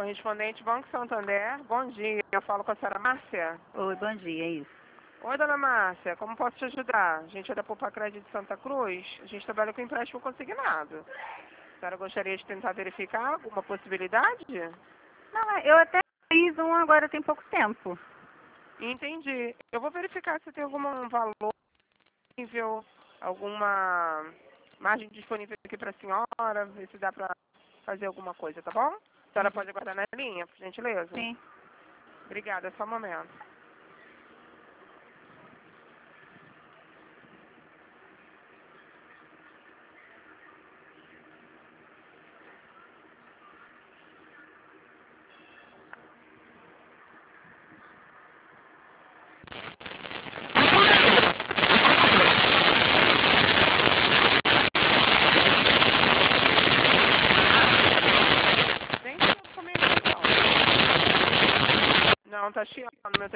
Correspondente Banco Santander. Bom dia, eu falo com a senhora Márcia. Oi, bom dia, é isso. Oi, dona Márcia, como posso te ajudar? A gente é da Poupa Crédito de Santa Cruz, a gente trabalha com empréstimo consignado. A senhora gostaria de tentar verificar alguma possibilidade? Não, eu até fiz um agora tem pouco tempo. Entendi. Eu vou verificar se tem algum valor disponível, alguma margem disponível aqui para a senhora, ver se dá para fazer alguma coisa, tá bom? A senhora pode aguardar na linha, por gentileza? Sim. Obrigada, só um momento. Vem comigo então. Não, tá chiando meu telefone.